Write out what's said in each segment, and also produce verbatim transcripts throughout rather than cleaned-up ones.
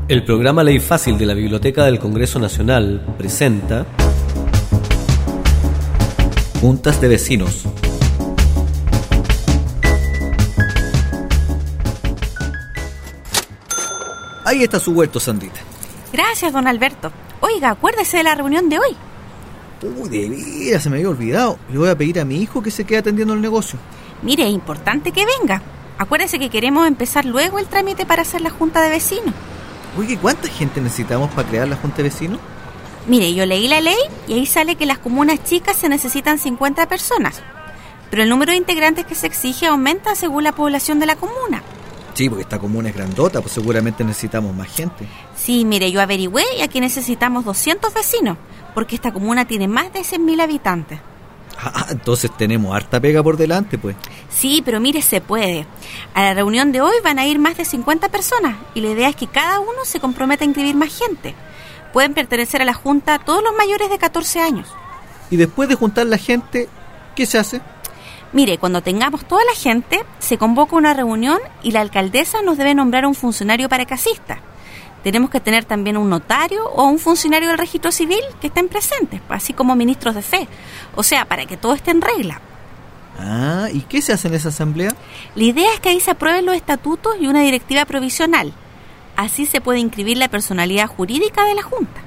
El programa Ley Fácil de la Biblioteca del Congreso Nacional presenta Juntas de Vecinos. Ahí está su huerto, Sandrita. Gracias, don Alberto. Oiga, acuérdese de la reunión de hoy. Uy, de veras, se me había olvidado. Le voy a pedir a mi hijo que se quede atendiendo el negocio. Mire, es importante que venga. Acuérdese que queremos empezar luego el trámite para hacer la junta de vecinos. Oye, ¿cuánta gente necesitamos para crear la junta de vecinos? Mire, yo leí la ley y ahí sale que en las comunas chicas se necesitan cincuenta personas. Pero el número de integrantes que se exige aumenta según la población de la comuna. Sí, porque esta comuna es grandota, pues seguramente necesitamos más gente. Sí, mire, yo averigüé y aquí necesitamos doscientos vecinos, porque esta comuna tiene más de cien mil habitantes. Ah, entonces tenemos harta pega por delante, pues. Sí, pero mire, se puede. A la reunión de hoy van a ir más de cincuenta personas y la idea es que cada uno se comprometa a inscribir más gente. Pueden pertenecer a la junta todos los mayores de catorce años. Y después de juntar la gente, ¿qué se hace? Mire, cuando tengamos toda la gente, se convoca una reunión y la alcaldesa nos debe nombrar a un funcionario paracasista. Tenemos que tener también un notario o un funcionario del registro civil que estén presentes, así como ministros de fe. O sea, para que todo esté en regla. Ah, ¿y qué se hace en esa asamblea? La idea es que ahí se aprueben los estatutos y una directiva provisional. Así se puede inscribir la personalidad jurídica de la Junta.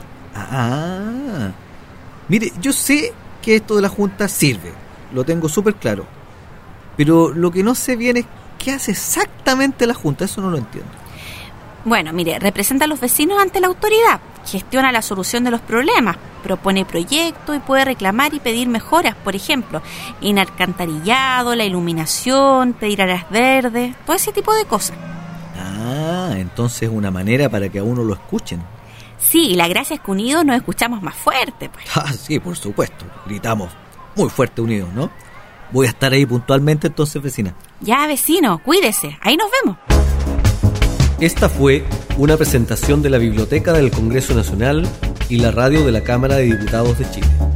Ah, mire, yo sé que esto de la Junta sirve, lo tengo súper claro. Pero lo que no sé bien es qué hace exactamente la Junta, eso no lo entiendo. Bueno, mire, representa a los vecinos ante la autoridad, gestiona la solución de los problemas, propone proyectos y puede reclamar y pedir mejoras, por ejemplo, en alcantarillado, la iluminación, pedir áreas verdes, todo ese tipo de cosas. Ah, entonces es una manera para que a uno lo escuchen. Sí, y la gracia es que unidos nos escuchamos más fuerte, pues. Ah, sí, por supuesto, gritamos muy fuerte unidos, ¿no? Voy a estar ahí puntualmente entonces, vecina. Ya, vecino, cuídese, ahí nos vemos. Esta fue una presentación de la Biblioteca del Congreso Nacional y la radio de la Cámara de Diputados de Chile.